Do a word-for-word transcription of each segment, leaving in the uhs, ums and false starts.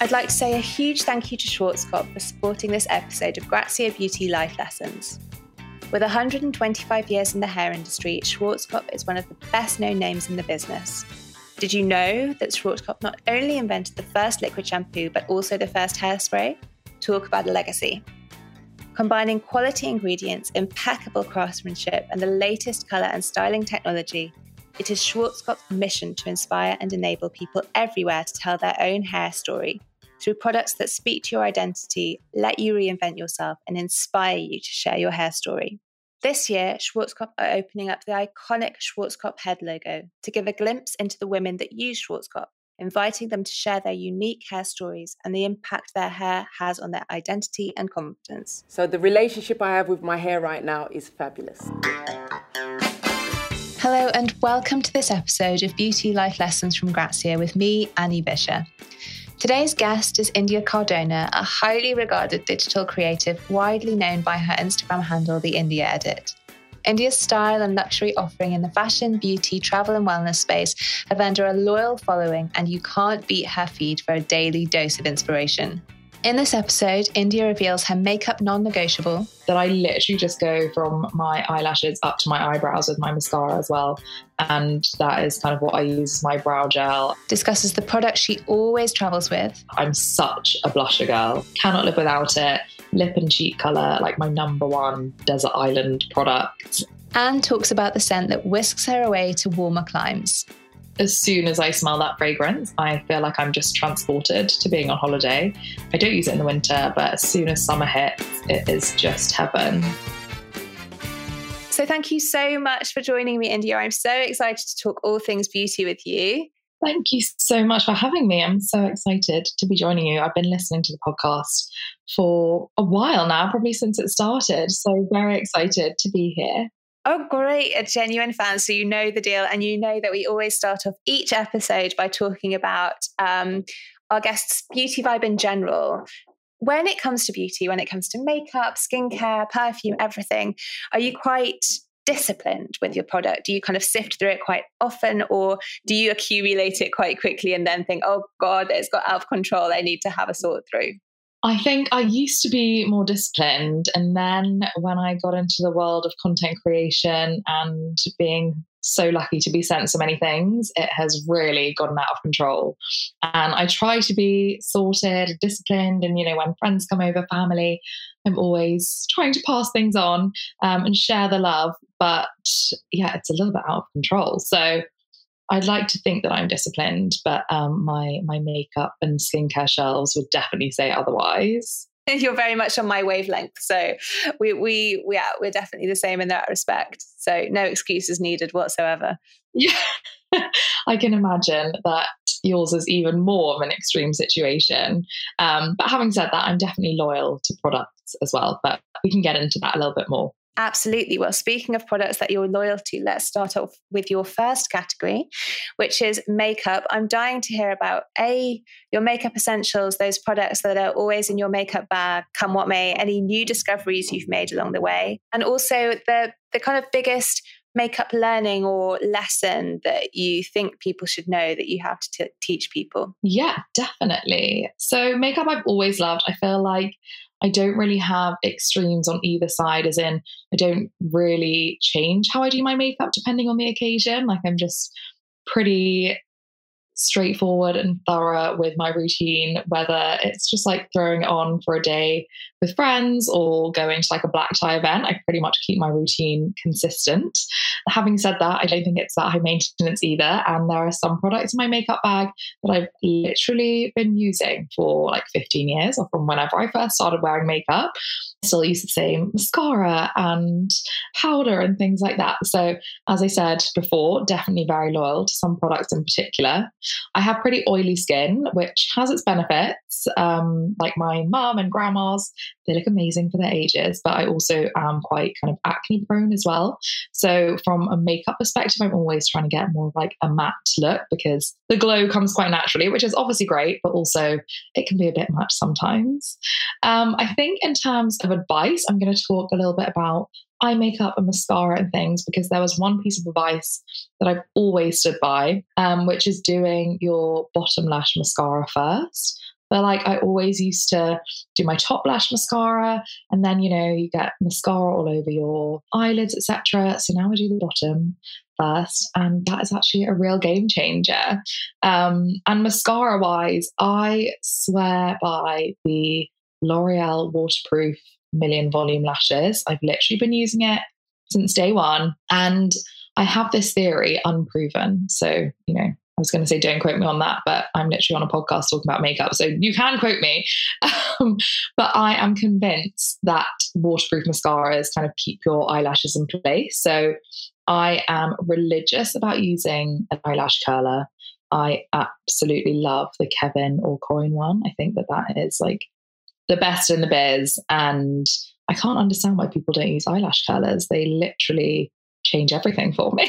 I'd like to say a huge thank you to Schwarzkopf for supporting this episode of Grazia Beauty Life Lessons. With one hundred twenty-five years in the hair industry, Schwarzkopf is one of the best-known names in the business. Did you know that Schwarzkopf not only invented the first liquid shampoo, but also the first hairspray? Talk about a legacy. Combining quality ingredients, impeccable craftsmanship, and the latest colour and styling technology, it is Schwarzkopf's mission to inspire and enable people everywhere to tell their own hair story through products that speak to your identity, let you reinvent yourself, and inspire you to share your hair story. This year, Schwarzkopf are opening up the iconic Schwarzkopf head logo to give a glimpse into the women that use Schwarzkopf, inviting them to share their unique hair stories and the impact their hair has on their identity and confidence. So the relationship I have with my hair right now is fabulous. Hello and welcome to this episode of Beauty Life Lessons from Grazia with me, Annie Vischer. Today's guest is India Cardona, a highly regarded digital creative widely known by her Instagram handle, The India Edit. India's style and luxury offering in the fashion, beauty, travel and wellness space have earned her a loyal following, and you can't beat her feed for a daily dose of inspiration. In this episode, India reveals her makeup non-negotiable. That I literally just go from my eyelashes up to my eyebrows with my mascara as well. And that is kind of what I use as my brow gel. Discusses the product she always travels with. I'm such a blusher girl. Cannot live without it. Lip and cheek colour, like my number one desert island product. And talks about the scent that whisks her away to warmer climes. As soon as I smell that fragrance, I feel like I'm just transported to being on holiday. I don't use it in the winter, but as soon as summer hits, it is just heaven. So thank you so much for joining me, India. I'm so excited to talk all things beauty with you. Thank you so much for having me. I'm so excited to be joining you. I've been listening to the podcast for a while now, probably since it started. So very excited to be here. Oh, great. A genuine fan. So you know the deal. And you know that we always start off each episode by talking about um, our guests' beauty vibe in general. When it comes to beauty, when it comes to makeup, skincare, perfume, everything, are you quite disciplined with your product? Do you kind of sift through it quite often, or do you accumulate it quite quickly and then think, oh God, it's got out of control, I need to have a sort through? I think I used to be more disciplined. And then when I got into the world of content creation and being so lucky to be sent so many things, it has really gotten out of control. And I try to be sorted, disciplined. And, you know, when friends come over, family, I'm always trying to pass things on um, and share the love. But yeah, it's a little bit out of control. So I'd like to think that I'm disciplined, but um, my my makeup and skincare shelves would definitely say otherwise. You're very much on my wavelength, so we we we are we're definitely the same in that respect. So no excuses needed whatsoever. Yeah, I can imagine that yours is even more of an extreme situation. Um, but having said that, I'm definitely loyal to products as well. But we can get into that a little bit more. Absolutely. Well, speaking of products that you're loyal to, let's start off with your first category, which is makeup. I'm dying to hear about A, your makeup essentials, those products that are always in your makeup bag, come what may, any new discoveries you've made along the way, and also the the kind of biggest makeup learning or lesson that you think people should know that you have to t- teach people. Yeah, definitely. So makeup I've always loved. I feel like I don't really have extremes on either side, as in I don't really change how I do my makeup depending on the occasion. Like I'm just pretty straightforward and thorough with my routine, whether it's just like throwing it on for a day with friends or going to like a black tie event. I pretty much keep my routine consistent. Having said that, I don't think it's that high maintenance either. And there are some products in my makeup bag that I've literally been using for like fifteen years, or from whenever I first started wearing makeup. I still use the same mascara and powder and things like that. So as I said before, definitely very loyal to some products in particular. I have pretty oily skin, which has its benefits. Um, like my mum and grandma's, they look amazing for their ages, but I also am quite kind of acne prone as well. So from a makeup perspective, I'm always trying to get more like a matte look because the glow comes quite naturally, which is obviously great, but also it can be a bit much sometimes. Um, I think in terms of advice, I'm going to talk a little bit about eye makeup and mascara and things, because there was one piece of advice that I've always stood by, um, which is doing your bottom lash mascara first. But like I always used to do my top lash mascara, and then, you know, you get mascara all over your eyelids, et cetera. So now I do the bottom first, and that is actually a real game changer. Um, and mascara wise, I swear by the L'Oreal Waterproof Million Volume Lashes. I've literally been using it since day one, and I have this theory, unproven. So, you know, I was going to say, don't quote me on that, but I'm literally on a podcast talking about makeup, so you can quote me. Um, but I am convinced that waterproof mascaras kind of keep your eyelashes in place. So I am religious about using an eyelash curler. I absolutely love the Kevyn Aucoin one. I think that that is like the best in the biz. And I can't understand why people don't use eyelash curlers. They literally change everything for me.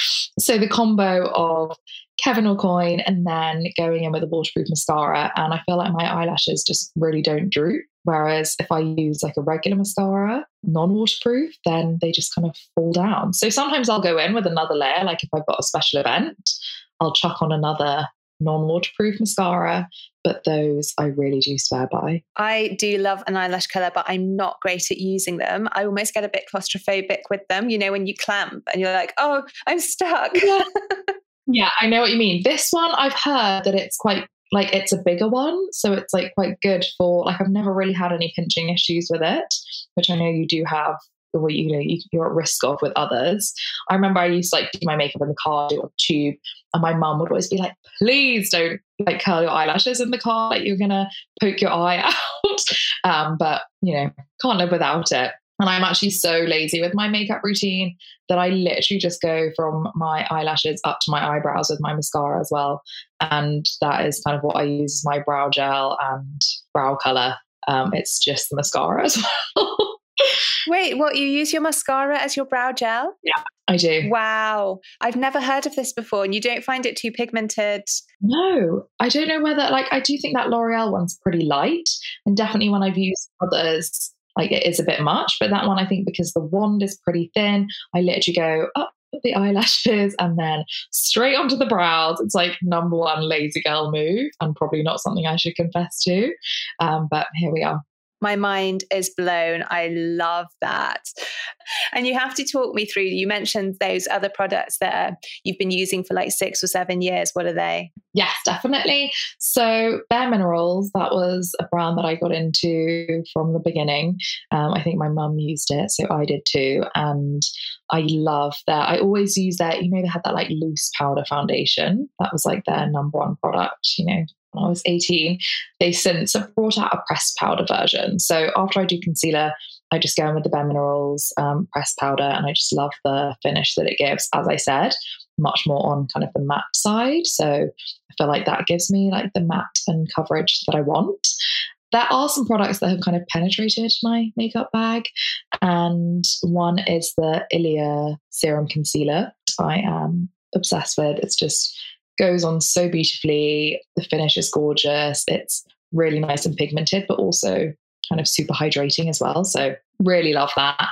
So the combo of Kevyn Aucoin and then going in with a waterproof mascara, and I feel like my eyelashes just really don't droop. Whereas if I use like a regular mascara, non-waterproof, then they just kind of fall down. So sometimes I'll go in with another layer, like if I've got a special event, I'll chuck on another non-waterproof mascara, but those I really do swear by. I do love an eyelash colour, but I'm not great at using them. I almost get a bit claustrophobic with them, you know, when you clamp and you're like, oh, I'm stuck. Yeah, yeah, I know what you mean. This one, I've heard that it's quite, like it's a bigger one, so it's like quite good for, like I've never really had any pinching issues with it, which I know you do have, or you know, you, you're at risk of with others. I remember I used to like do my makeup in the car, do it on tube, and my mum would always be like, please don't like curl your eyelashes in the car, like you're gonna poke your eye out. Um, but you know, can't live without it. And I'm actually so lazy with my makeup routine that I literally just go from my eyelashes up to my eyebrows with my mascara as well. And that is kind of what I use as my brow gel and brow colour. Um, it's just the mascara as well. Wait, what? You use your mascara as your brow gel? Yeah, I do. Wow. I've never heard of this before. And you don't find it too pigmented? No, I don't know whether, like, I do think that L'Oreal one's pretty light. And definitely when I've used others, like it is a bit much. But that one, I think because the wand is pretty thin, I literally go up the eyelashes and then straight onto the brows. It's like number one lazy girl move, and probably not something I should confess to. Um, but here we are. My mind is blown. I love that. And you have to talk me through, you mentioned those other products that you've been using for like six or seven years. What are they? Yes, definitely. So Bare Minerals, that was a brand that I got into from the beginning. Um, I think my mum used it, so I did too. And I love that. I always use that, you know, they had that like loose powder foundation. That was like their number one product, you know. When I was eighteen, they since have brought out a pressed powder version. So after I do concealer, I just go in with the Bare Minerals um, pressed powder, and I just love the finish that it gives. As I said, much more on kind of the matte side. So I feel like that gives me like the matte and coverage that I want. There are some products that have kind of penetrated my makeup bag, and one is the Ilia Serum Concealer. I am obsessed with. It's just goes on so beautifully. The finish is gorgeous. It's really nice and pigmented, but also kind of super hydrating as well. So really love that.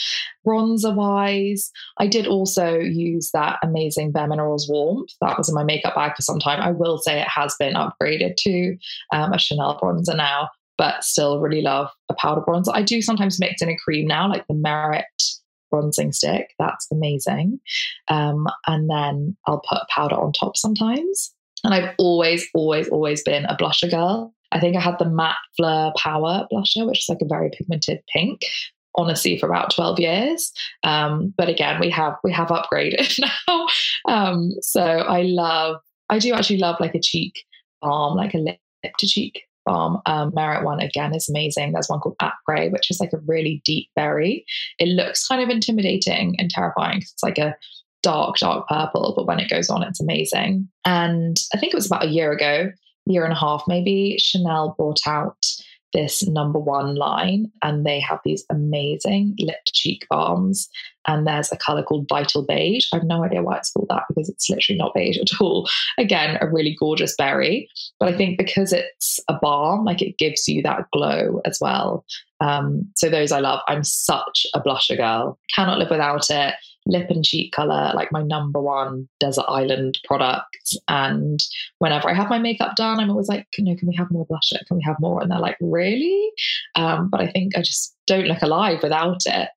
Bronzer wise, I did also use that amazing Bare Minerals Warmth. That was in my makeup bag for some time. I will say it has been upgraded to um, a Chanel bronzer now, but still really love a powder bronzer. I do sometimes mix in a cream now, like the Merit bronzing stick. That's amazing. Um, and then I'll put powder on top sometimes. And I've always, always, always been a blusher girl. I think I had the Matte Fleur Power blusher, which is like a very pigmented pink, honestly, for about twelve years. Um, but again, we have we have upgraded now. Um, so I love, I do actually love like a cheek balm, like a lip to cheek balm. Um, Merit one again is amazing. There's one called Après, which is like a really deep berry. It looks kind of intimidating and terrifying because it's like a dark, dark purple, but when it goes on, it's amazing. And I think it was about a year ago, year and a half maybe, Chanel brought out this number one line, and they have these amazing lip to cheek balms. And there's a color called Vital Beige. I have no idea why it's called that because it's literally not beige at all. Again, a really gorgeous berry. But I think because it's a balm, like it gives you that glow as well. Um, so those I love. I'm such a blusher girl. Cannot live without it. lip and cheek color, like my number one desert island product. And whenever I have my makeup done, I'm always like, you know, can we have more blusher? Can we have more? And they're like, really? Um, but I think I just don't look alive without it.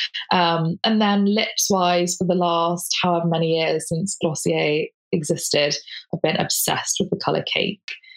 Um, and then lips wise, for the last however many years since Glossier existed, I've been obsessed with the color Cake.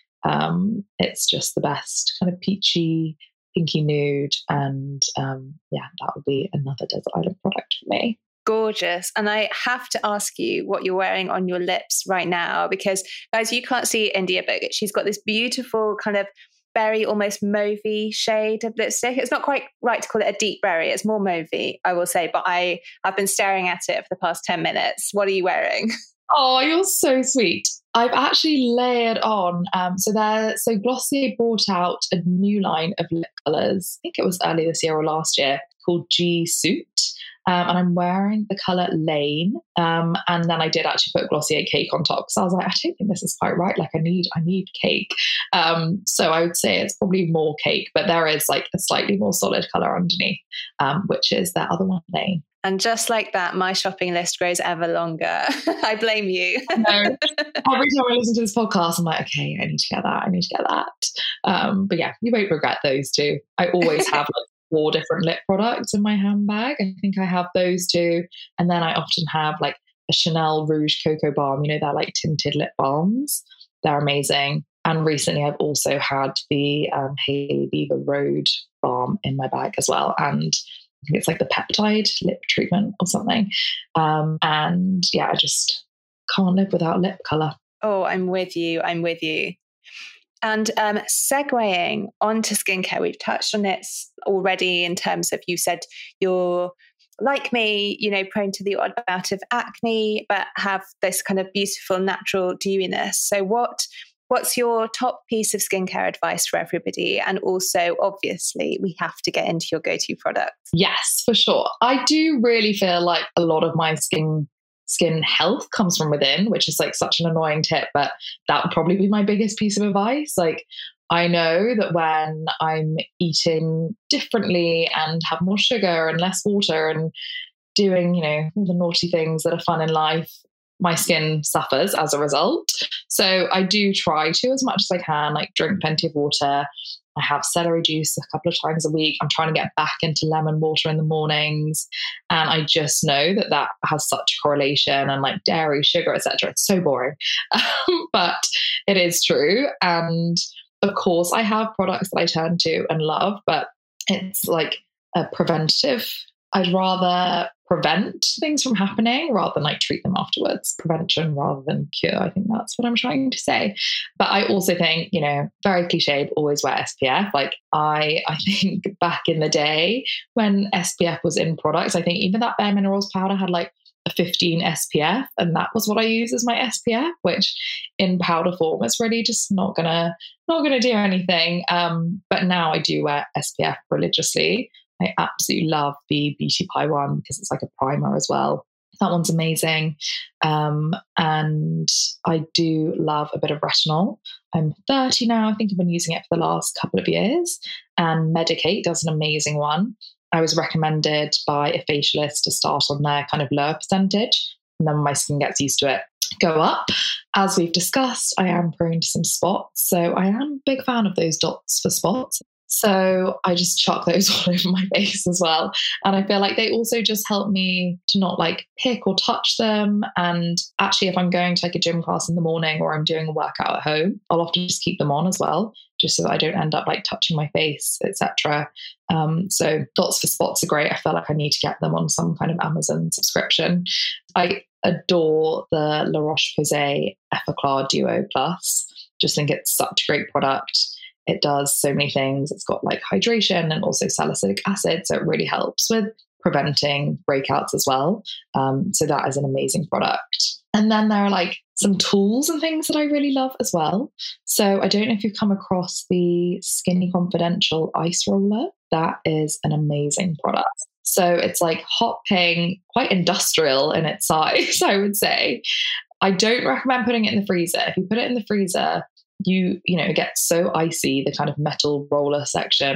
Um, it's just the best, kind of peachy, pinky nude. And um, yeah, that would be another desert island product for me. Gorgeous. And I have to ask you what you're wearing on your lips right now, because guys, you can't see India, but she's got this beautiful kind of berry, almost mauvey shade of lipstick. It's not quite right to call it a deep berry. It's more mauvey, I will say, but I have been staring at it for the past ten minutes. What are you wearing? Oh, you're so sweet. I've actually layered on. Um, so there, so Glossier brought out a new line of lip colours. I think it was early this year or last year, called G Suit. Um, and I'm wearing the colour Lane. Um, and then I did actually put Glossier Cake on top, because I was like, I don't think this is quite right. Like I need, I need Cake. Um, so I would say it's probably more Cake, but there is like a slightly more solid colour underneath, um, which is that other one, Lane. And just like that, my shopping list grows ever longer. I blame you. No. Every time I listen to this podcast, I'm like, okay, I need to get that. I need to get that. Um, but yeah, you won't regret those two. I always have like four different lip products in my handbag. I think I have those two. And then I often have like a Chanel Rouge Cocoa Balm. You know, they're like tinted lip balms. They're amazing. And recently I've also had the um, Hailey Bieber Road Balm in my bag as well. And I think it's like the peptide lip treatment or something. Um, and yeah, I just can't live without lip colour. Oh, I'm with you. I'm with you. And um, segueing onto skincare, we've touched on it already in terms of, you said you're like me, you know, prone to the odd bout of acne, but have this kind of beautiful natural dewiness. So what what's your top piece of skincare advice for everybody? And also, obviously, we have to get into your go-to products. Yes, for sure. I do really feel like a lot of my skin skin health comes from within, which is like such an annoying tip, but that would probably be my biggest piece of advice. Like, I know that when I'm eating differently and have more sugar and less water and doing, you know, all the naughty things that are fun in life, my skin suffers as a result. So I do try to, as much as I can, like drink plenty of water. I have celery juice a couple of times a week. I'm trying to get back into lemon water in the mornings. And I just know that that has such correlation, and like dairy, sugar, et cetera. It's so boring, but it is true. And of course, I have products that I turn to and love, but it's like a preventative. I'd rather prevent things from happening rather than like treat them afterwards. Prevention rather than cure. I think that's what I'm trying to say. But I also think, you know, very cliche, always wear S P F. Like I, I think back in the day when S P F was in products, I think even that Bare Minerals powder had like a fifteen S P F, and that was what I use as my S P F, which in powder form is really just not gonna, not gonna do anything. Um, but now I do wear S P F religiously. I absolutely love the Beauty Pie one because it's like a primer as well. That one's amazing. Um, and I do love a bit of retinol. I'm thirty now. I think I've been using it for the last couple of years. And Medicate does an amazing one. I was recommended by a facialist to start on their kind of lower percentage. And then when my skin gets used to it, go up. As we've discussed, I am prone to some spots. So I am a big fan of those dots for spots. So I just chuck those all over my face as well. And I feel like they also just help me to not like pick or touch them. And actually, if I'm going to like a gym class in the morning or I'm doing a workout at home, I'll often just keep them on as well, just so that I don't end up like touching my face, et cetera. Um, so dots for spots are great. I feel like I need to get them on some kind of Amazon subscription. I adore the La Roche-Posay Effaclar Duo Plus. Just think it's such a great product. It does so many things. It's got like hydration and also salicylic acid. So it really helps with preventing breakouts as well. Um, so that is an amazing product. And then there are like some tools and things that I really love as well. So I don't know if you've come across the Skinny Confidential Ice Roller. That is an amazing product. So it's like hot pink, quite industrial in its size, I would say. I don't recommend putting it in the freezer. If you put it in the freezer, you you know, it gets so icy, the kind of metal roller section,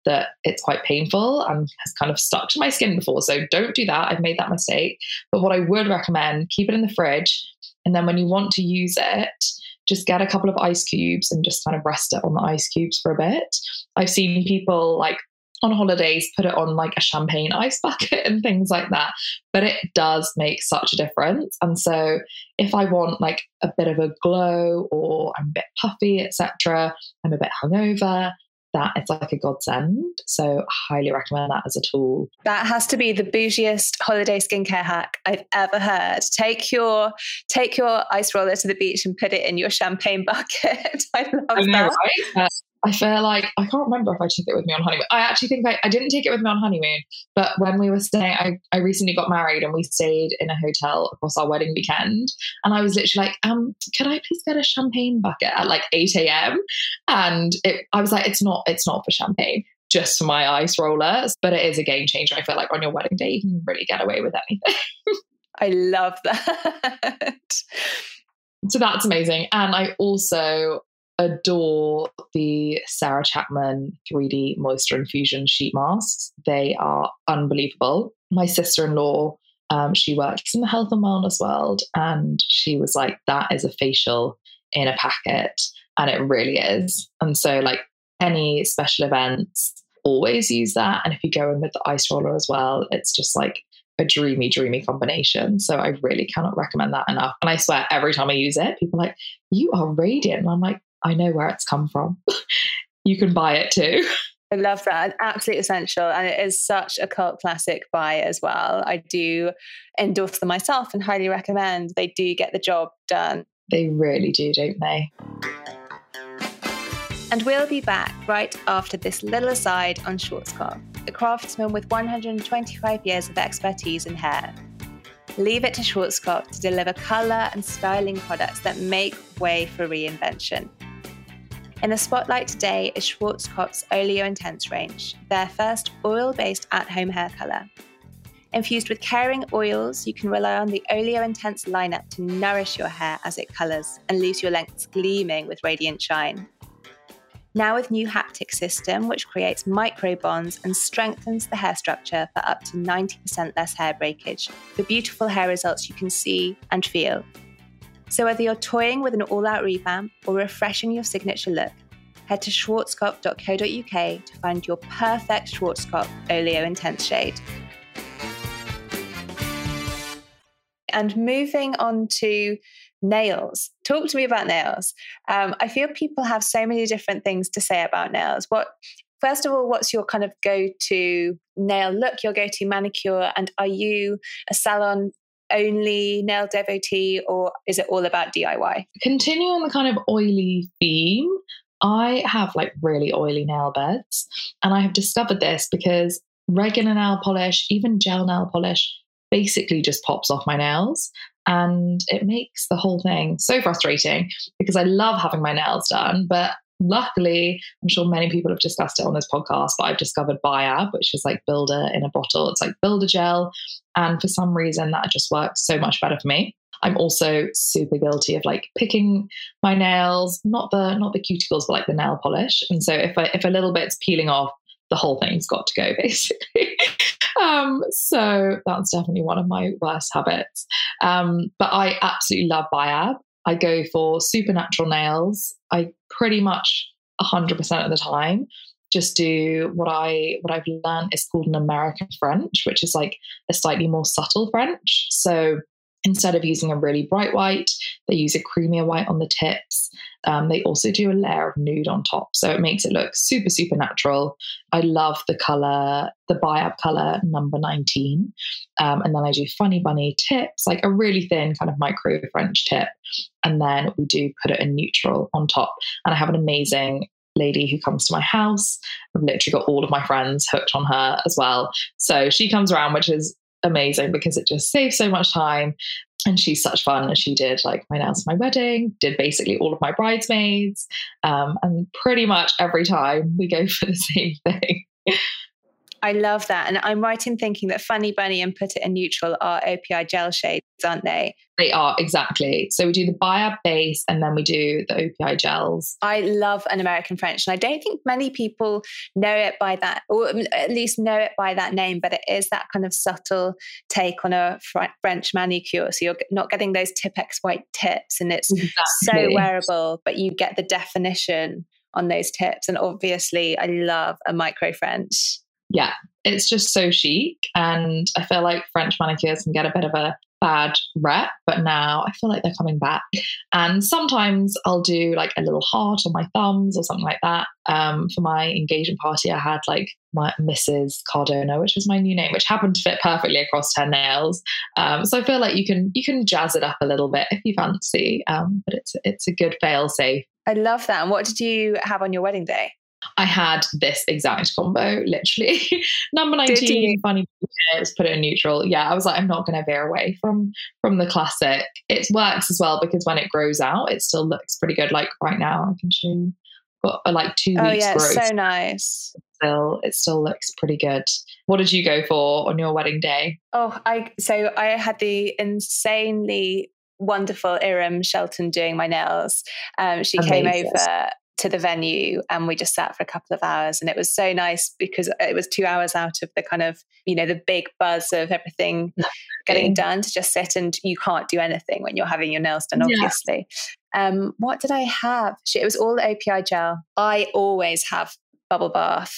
that it's quite painful and has kind of stuck to my skin before. So don't do that. I've made that mistake. But what I would recommend, keep it in the fridge. And then when you want to use it, just get a couple of ice cubes and just kind of rest it on the ice cubes for a bit. I've seen people like on holidays put it on like a champagne ice bucket and things like that. But it does make such a difference. And so if I want like a bit of a glow or I'm a bit puffy, et cetera, I'm a bit hungover, that it's like a godsend. So I highly recommend that as a tool. That has to be the bougiest holiday skincare hack I've ever heard. Take your take your ice roller to the beach and put it in your champagne bucket. I love I know, that. Right? Uh, I feel like, I can't remember if I took it with me on honeymoon. I actually think I, I didn't take it with me on honeymoon, but when we were staying, I, I recently got married and we stayed in a hotel across our wedding weekend. And I was literally like, um, could I please get a champagne bucket at like eight a.m? And it, I was like, it's not, it's not for champagne, just for my ice rollers, but it is a game changer. I feel like on your wedding day, you can really get away with anything. I love that. So that's amazing. And I also adore the Sarah Chapman three D Moisture Infusion sheet masks. They are unbelievable. My sister-in-law, um, she works in the health and wellness world, and she was like, that is a facial in a packet. And it really is. And so like any special events, always use that. And if you go in with the ice roller as well, it's just like a dreamy, dreamy combination. So I really cannot recommend that enough. And I swear every time I use it, people are like, you are radiant. And I'm like, I know where it's come from. You can buy it too. I love that. Absolutely essential. And it is such a cult classic buy as well. I do endorse them myself and highly recommend. They do get the job done. They really do, don't they? And we'll be back right after this little aside on Schwarzkopf, the craftsman with one hundred twenty-five years of expertise in hair. Leave it to Schwarzkopf to deliver colour and styling products that make way for reinvention. In the spotlight today is Schwarzkopf's Oleo Intense range, their first oil-based at-home hair colour. Infused with caring oils, you can rely on the Oleo Intense lineup to nourish your hair as it colours and leaves your lengths gleaming with radiant shine. Now with new haptic system, which creates micro bonds and strengthens the hair structure for up to ninety percent less hair breakage, for beautiful hair results you can see and feel. So whether you're toying with an all-out revamp or refreshing your signature look, head to schwarzkopf dot co dot uk to find your perfect Schwarzkopf Oleo Intense shade. And moving on to nails. Talk to me about nails. Um, I feel people have so many different things to say about nails. What, first of all, what's your kind of go-to nail look, your go-to manicure? And are you a salon only nail devotee, or is it all about D I Y? Continue on the kind of oily theme. I have like really oily nail beds, and I have discovered this because regular nail polish, even gel nail polish, basically just pops off my nails, and it makes the whole thing so frustrating because I love having my nails done. But luckily, I'm sure many people have discussed it on this podcast, but I've discovered Biab, which is like Builder in a bottle. It's like Builder gel. And for some reason that just works so much better for me. I'm also super guilty of like picking my nails, not the not the cuticles, but like the nail polish. And so if I, if a little bit's peeling off, the whole thing's got to go basically. um, so that's definitely one of my worst habits. Um, but I absolutely love Biab. I go for supernatural nails. I pretty much one hundred percent of the time just do what I what I've learned is called an American French, which is like a slightly more subtle French. So instead of using a really bright white, they use a creamier white on the tips. Um, they also do a layer of nude on top. So it makes it look super, super natural. I love the color, the Biab color number nineteen. Um, and then I do Funny Bunny tips, like a really thin kind of micro French tip. And then we do put it in neutral on top. And I have an amazing lady who comes to my house. I've literally got all of my friends hooked on her as well. So she comes around, which is amazing because it just saves so much time. And she's such fun. And she did like my nails for my wedding, did basically all of my bridesmaids. Um, and pretty much every time we go for the same thing. I love that. And I'm right in thinking that Funny Bunny and Put It in Neutral are O P I gel shades, aren't they? They are, exactly. So we do the Biab base and then we do the O P I gels. I love an American French, and I don't think many people know it by that, or at least know it by that name, but it is that kind of subtle take on a fr- French manicure. So you're not getting those Tipp-Ex white tips, and it's Exactly. so wearable, but you get the definition on those tips. And obviously I love a micro French. Yeah, it's just so chic. And I feel like French manicures can get a bit of a bad rep, but now I feel like they're coming back. And sometimes I'll do like a little heart on my thumbs or something like that. Um, for my engagement party, I had like my Missus Cardona, which was my new name, which happened to fit perfectly across ten nails. Um, so I feel like you can you can jazz it up a little bit if you fancy. Um, but it's it's a good fail safe. I love that. And what did you have on your wedding day? I had this exact combo, literally. Number nineteen, Funny Bunny, Put It in Neutral. Yeah, I was like, I'm not going to veer away from from the classic. It works as well because when it grows out, it still looks pretty good. Like right now, I can show you. Got a, like two oh, weeks yeah, growth. So nice. Still, it still looks pretty good. What did you go for on your wedding day? Oh, I so I had the insanely wonderful Iram Shelton doing my nails. Um, she Amazing. came over to the venue and we just sat for a couple of hours, and it was so nice because it was two hours out of the kind of, you know, the big buzz of everything getting done to just sit, and you can't do anything when you're having your nails done, obviously. Yeah. Um, what did I have? It was all O P I gel. I always have bubble bath.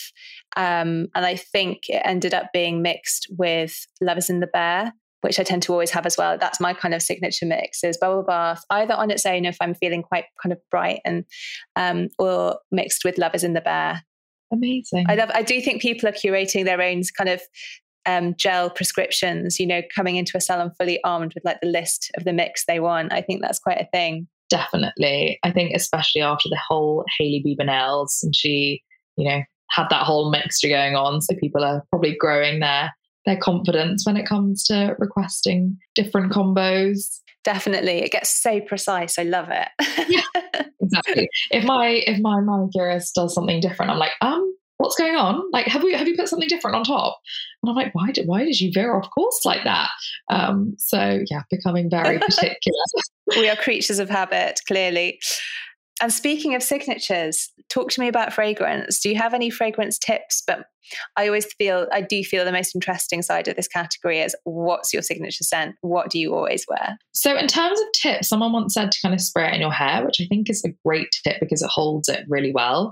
Um, and I think it ended up being mixed with Love is in the Bear, which I tend to always have as well. That's my kind of signature mix, is bubble bath, either on its own if I'm feeling quite kind of bright, and um, or mixed with Love is in the Bear. Amazing. I love. I do think people are curating their own kind of um, gel prescriptions, you know, coming into a salon fully armed with like the list of the mix they want. I think that's quite a thing. Definitely. I think especially after the whole Hailey Bieber nails, and she, you know, had that whole mixture going on. So people are probably growing their their confidence when it comes to requesting different combos. Definitely. It gets so precise. I love it. Yeah, exactly. If my if my manicurist does something different, I'm like, um, what's going on? Like, have we have you put something different on top? And I'm like, why did why did you veer off course like that? Um, so yeah, becoming very particular. We are creatures of habit, clearly. And speaking of signatures, talk to me about fragrance. Do you have any fragrance tips? But I always feel, I do feel the most interesting side of this category is, what's your signature scent? What do you always wear? So in terms of tips, someone once said to kind of spray it in your hair, which I think is a great tip because it holds it really well.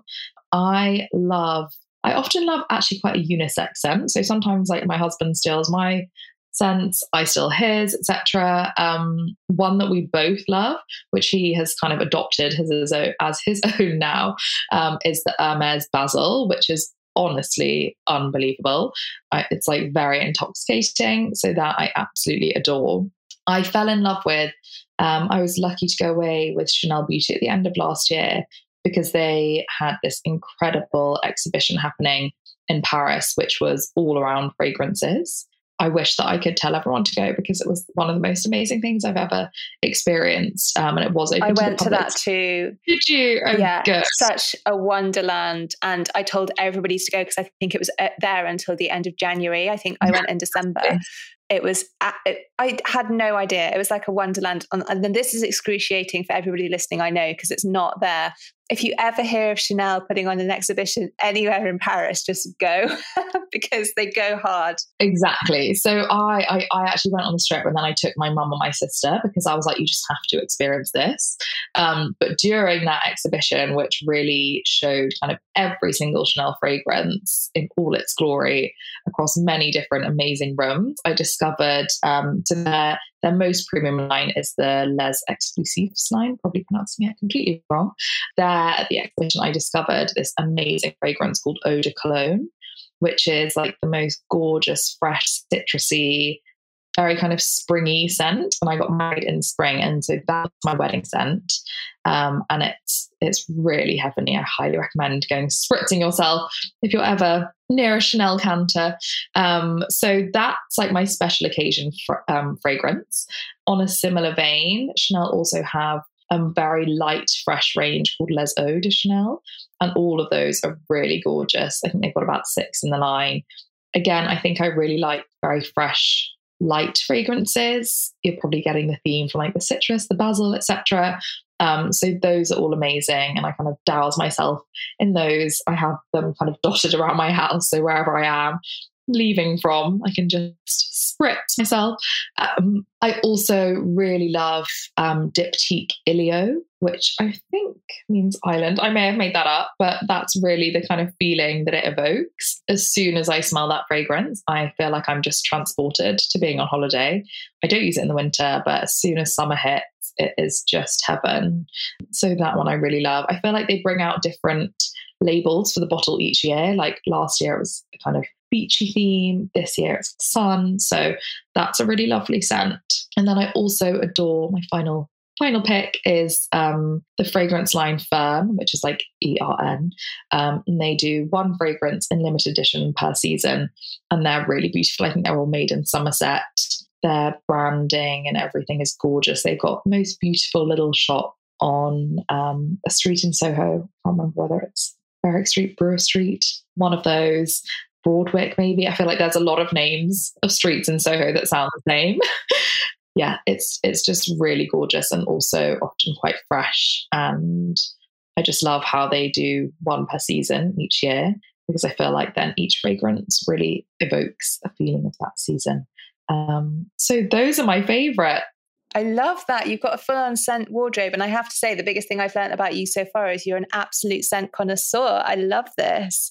I love, I often love actually quite a unisex scent. So sometimes like my husband steals my scents, I steal his, et cetera. Um, one that we both love, which he has kind of adopted his, as, as his own now, um, is the Hermes Basil, which is honestly unbelievable. Uh, it's like very intoxicating, so that I absolutely adore. I fell in love with, um, I was lucky to go away with Chanel Beauty at the end of last year because they had this incredible exhibition happening in Paris, which was all around fragrances. I wish that I could tell everyone to go because it was one of the most amazing things I've ever experienced. Um, and it was open I to went the to public. that too. Did you? Oh, yeah, good. Such a wonderland. And I told everybody to go because I think it was there until the end of January. I think I went in December. It was, it, I had no idea. It was like a wonderland. And then this is excruciating for everybody listening, I know, because it's not there. If you ever hear of Chanel putting on an exhibition anywhere in Paris, just go because they go hard. Exactly. So I, I, I actually went on the strip, and then I took my mum and my sister because I was like, you just have to experience this. Um, but during that exhibition, which really showed kind of every single Chanel fragrance in all its glory across many different amazing rooms, I discovered um, to their their most premium line is the Les Exclusifs line, probably pronouncing it completely wrong. There at the exhibition, I discovered this amazing fragrance called Eau de Cologne, which is like the most gorgeous, fresh, citrusy, very kind of springy scent. And I got married in spring, and so that's my wedding scent. Um, and it's it's really heavenly. I highly recommend going spritzing yourself if you're ever near a Chanel canter. Um, so that's like my special occasion for, um, fragrance. On a similar vein, Chanel also have a very light, fresh range called Les Eaux de Chanel. And all of those are really gorgeous. I think they've got about six in the line. again, I think I really like very fresh, light fragrances. You're probably getting the theme from like the citrus, the basil, et cetera. Um, so those are all amazing, and I kind of douse myself in those. I have them kind of dotted around my house, so wherever I am leaving from, I can just spritz myself. Um, I also really love um, Diptyque Ilio, which I think means island. I may have made that up, but that's really the kind of feeling that it evokes. As soon as I smell that fragrance, I feel like I'm just transported to being on holiday. I don't use it in the winter, but as soon as summer hits, it is just heaven. So that one I really love. I feel like they bring out different labels for the bottle each year. Like last year it was a kind of beachy theme. This year it's sun. So that's a really lovely scent. And then I also adore, my final final pick is um, the fragrance line Fern, which is like E R N. Um, and they do one fragrance in limited edition per season. And they're really beautiful. I think they're all made in Somerset. Their branding and everything is gorgeous. They've got the most beautiful little shop on um, a street in Soho. I can't remember whether it's Berwick Street, Brewer Street, one of those. Broadwick, maybe. I feel like there's a lot of names of streets in Soho that sound the same. Yeah, it's it's just really gorgeous and also often quite fresh. And I just love how they do one per season each year, because I feel like then each fragrance really evokes a feeling of that season. Um, so those are my favorite. I love that. You've got a full-on scent wardrobe. And I have to say, the biggest thing I've learned about you so far is you're an absolute scent connoisseur. I love this.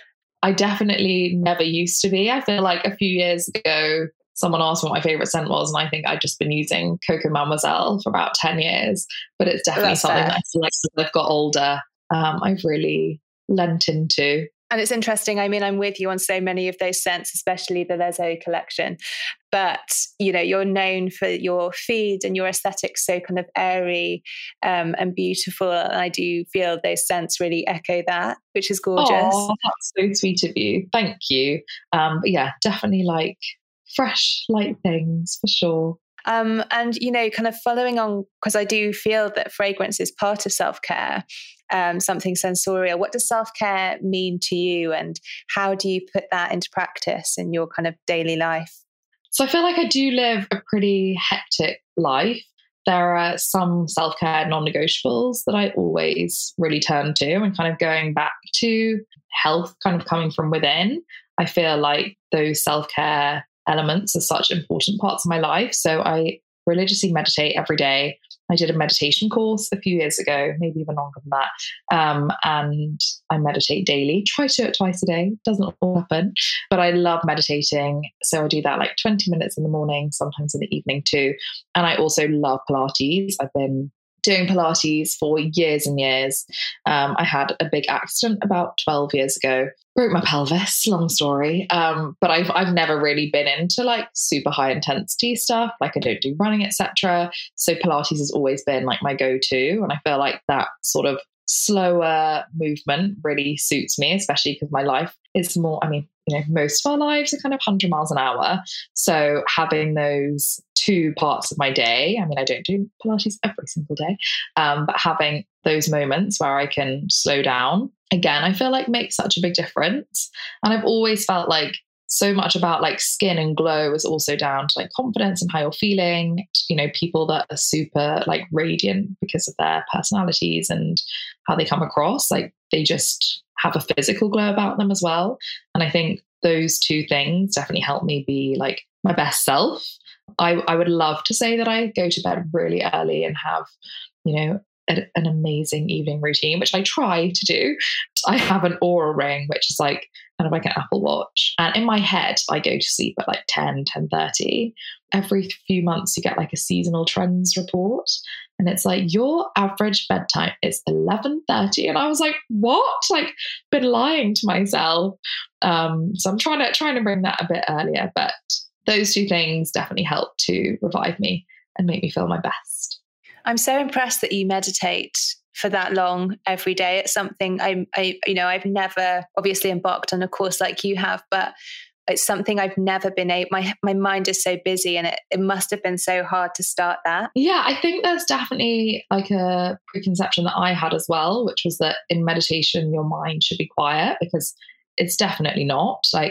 I definitely never used to be. I feel like a few years ago, someone asked what my favorite scent was, and I think I'd just been using Coco Mademoiselle for about ten years. But it's definitely That's something fair. that I feel like as I've got older, um, I've really lent into. And it's interesting. I mean, I'm with you on so many of those scents, especially the Les Eaux collection. But, you know, you're known for your feed and your aesthetics so kind of airy um, and beautiful. And I do feel those scents really echo that, which is gorgeous. Oh, that's so sweet of you. Thank you. Um, but yeah, definitely like fresh, light things for sure. Um, and, you know, kind of following on, because I do feel that fragrance is part of self-care, um, something sensorial. What does self-care mean to you, and how do you put that into practice in your kind of daily life? So I feel like I do live a pretty hectic life. There are some self-care non-negotiables that I always really turn to, and kind of going back to health kind of coming from within. I feel like those self-care elements are such important parts of my life. So I religiously meditate every day. I did a meditation course a few years ago, maybe even longer than that. Um, and I meditate daily, try to do it twice a day. Doesn't all happen, but I love meditating. So I do that like twenty minutes in the morning, sometimes in the evening too. And I also love Pilates. I've been doing Pilates for years and years. Um, I had a big accident about twelve years ago. Broke my pelvis, long story. Um, but I've I've never really been into like super high intensity stuff. Like I don't do running, et cetera. So Pilates has always been like my go-to. And I feel like that sort of slower movement really suits me, especially because my life is more, I mean, you know, most of our lives are kind of one hundred miles an hour. So having those two parts of my day, I mean, I don't do Pilates every single day, um, but having those moments where I can slow down, again, I feel like makes such a big difference. And I've always felt like so much about like skin and glow is also down to like confidence and how you're feeling. You know, people that are super like radiant because of their personalities and how they come across, like they just have a physical glow about them as well. And I think those two things definitely help me be like my best self. I, I would love to say that I go to bed really early and have, you know, a, an amazing evening routine, which I try to do. I have an Aura ring, which is like kind of like an Apple Watch. And in my head, I go to sleep at like ten, ten thirty. Every few months, you get like a seasonal trends report. And it's like, your average bedtime is eleven thirty. And I was like, what? Like, been lying to myself. Um, so I'm trying to trying to bring that a bit earlier. But those two things definitely help to revive me and make me feel my best. I'm so impressed that you meditate for that long every day. It's something I, I, you know, I've never obviously embarked on a course like you have, but it's something I've never been able, my, my mind is so busy, and it, it must have been so hard to start that. Yeah, I think there's definitely like a preconception that I had as well, which was that in meditation, your mind should be quiet, because it's definitely not. Like,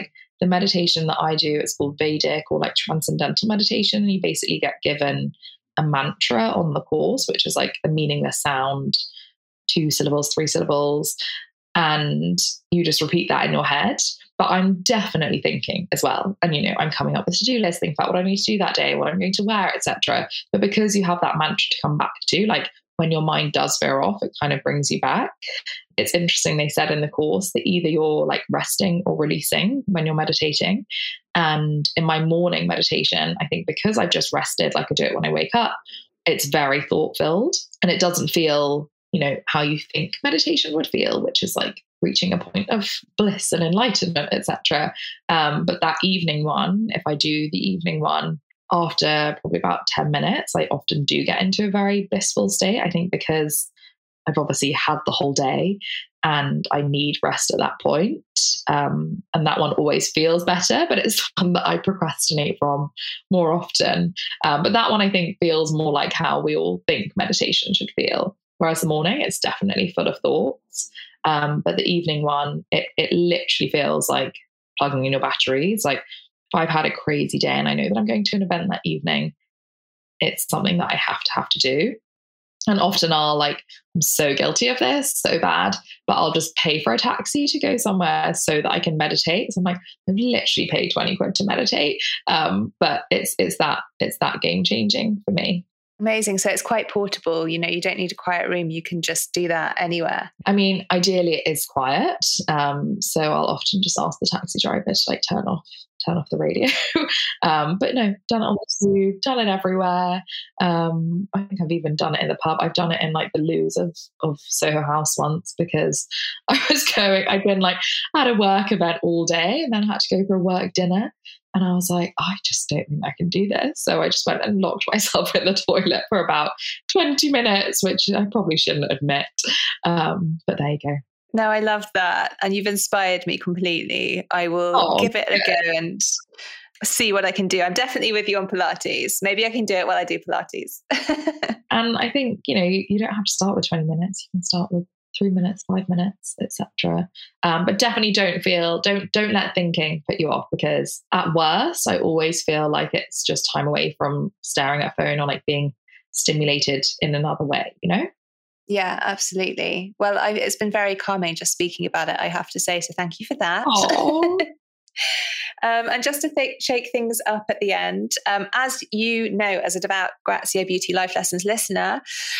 the meditation that I do, it's called Vedic or like transcendental meditation. And you basically get given a mantra on the course, which is like a meaningless sound, two syllables, three syllables. And you just repeat that in your head. But I'm definitely thinking as well. And, you know, I'm coming up with a to-do list, think about what I need to do that day, what I'm going to wear, et cetera. But because you have that mantra to come back to, like when your mind does veer off, it kind of brings you back. It's interesting. They said in the course that either you're like resting or releasing when you're meditating. And in my morning meditation, I think because I've just rested, like I do it when I wake up, it's very thought filled and it doesn't feel, you know, how you think meditation would feel, which is like reaching a point of bliss and enlightenment, et cetera. Um, but that evening one, if I do the evening one after probably about ten minutes, I often do get into a very blissful state. I think because I've obviously had the whole day and I need rest at that point. Um, and that one always feels better, but it's one that I procrastinate from more often. Um, but that one I think feels more like how we all think meditation should feel. Whereas the morning, it's definitely full of thoughts. Um, but the evening one, it, it literally feels like plugging in your batteries. Like if I've had a crazy day and I know that I'm going to an event that evening, it's something that I have to have to do. And often I'll like, I'm so guilty of this, so bad, but I'll just pay for a taxi to go somewhere so that I can meditate. So I'm like, I've literally paid twenty quid to meditate. Um, but it's, it's that, it's that game changing for me. Amazing. So it's quite portable. You know, you don't need a quiet room. You can just do that anywhere. I mean, ideally it is quiet. Um, so I'll often just ask the taxi driver to like turn off, turn off the radio. um, but no, done it on the tube, done it everywhere. Um, I think I've even done it in the pub. I've done it in like the loos of, of Soho House once because I was going, I'd been like, I had a work event all day and then I had to go for a work dinner. And I was like, I just don't think I can do this. So I just went and locked myself in the toilet for about twenty minutes, which I probably shouldn't admit. Um, but there you go. No, I love that. And you've inspired me completely. I will oh, give it a go and see what I can do. I'm definitely with you on Pilates. Maybe I can do it while I do Pilates. And I think, you know, you, you don't have to start with twenty minutes. You can start with three minutes, five minutes, et cetera. Um, but definitely don't feel, don't, don't let thinking put you off, because at worst, I always feel like it's just time away from staring at a phone or like being stimulated in another way, you know? Yeah, absolutely. Well, I, it's been very calming just speaking about it, I have to say. So thank you for that. Um, and just to th- shake things up at the end, um, as you know, as a devout Grazia Beauty Life Lessons listener,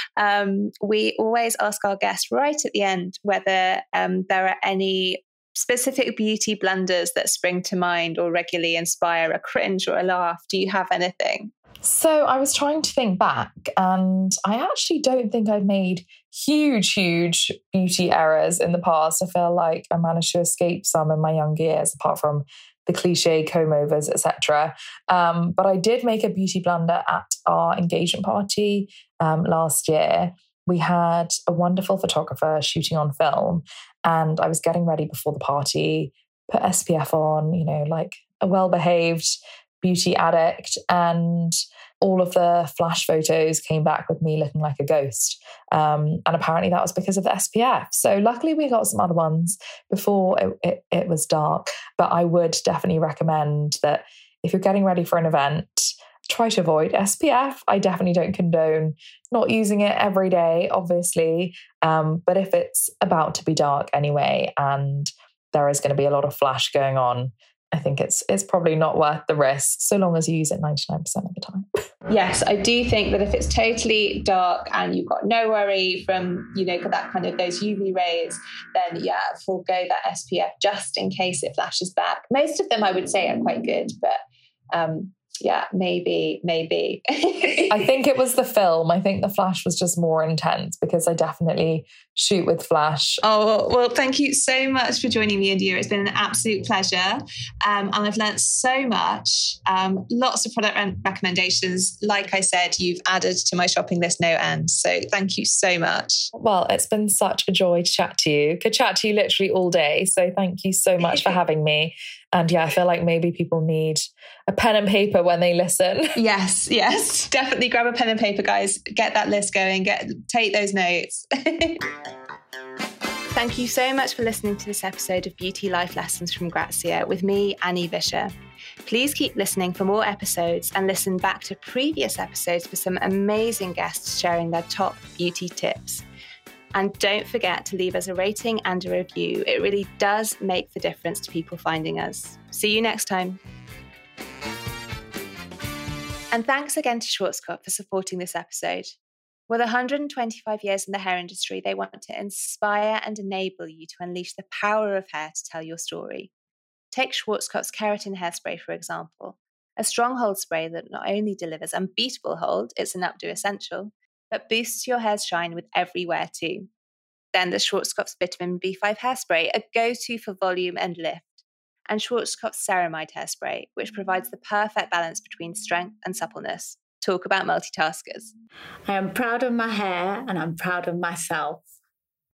um, we always ask our guests right at the end whether um, there are any specific beauty blunders that spring to mind or regularly inspire a cringe or a laugh. Do you have anything? So I was trying to think back, and I actually don't think I've made huge, huge beauty errors in the past. I feel like I managed to escape some in my younger years, apart from the cliche comb overs, et cetera. Um, but I did make a beauty blunder at our engagement party um, last year. We had a wonderful photographer shooting on film, and I was getting ready before the party, put S P F on, you know, like a well-behaved beauty addict, and all of the flash photos came back with me looking like a ghost. Um, and apparently that was because of the S P F. So luckily we got some other ones before it, it, it was dark. But I would definitely recommend that if you're getting ready for an event, try to avoid S P F. I definitely don't condone not using it every day, obviously. Um, but if it's about to be dark anyway, and there is going to be a lot of flash going on, I think it's it's probably not worth the risk, so long as you use it ninety-nine percent of the time. Yes, I do think that if it's totally dark and you've got no worry from, you know, that kind of those U V rays, then yeah, forego that S P F just in case it flashes back. Most of them I would say are quite good, but um, yeah, maybe, maybe. I think it was the film. I think the flash was just more intense because I definitely shoot with flash. Oh, well, thank you so much for joining me, India. It's been an absolute pleasure. Um, and I've learned so much. Um, lots of product re- recommendations. Like I said, you've added to my shopping list no end. So thank you so much. Well, it's been such a joy to chat to you. Could chat to you literally all day. So thank you so much for having me. And yeah, I feel like maybe people need a pen and paper when they listen. Yes, yes. Definitely grab a pen and paper, guys. Get that list going. Get take those notes. Thank you so much for listening to this episode of Beauty Life Lessons from Grazia with me, Annie Vischer. Please keep listening for more episodes and listen back to previous episodes for some amazing guests sharing their top beauty tips. And don't forget to leave us a rating and a review. It really does make the difference to people finding us. See you next time. And thanks again to Schwarzkopf for supporting this episode. With one hundred twenty-five years in the hair industry, they want to inspire and enable you to unleash the power of hair to tell your story. Take Schwarzkopf's Keratin Hairspray, for example, a strong hold spray that not only delivers unbeatable hold, it's an updo essential, but boosts your hair's shine with every wear too. Then there's Schwarzkopf's Vitamin B five Hairspray, a go-to for volume and lift, and Schwarzkopf's Ceramide Hairspray, which provides the perfect balance between strength and suppleness. Talk about multitaskers. I am proud of my hair and I'm proud of myself.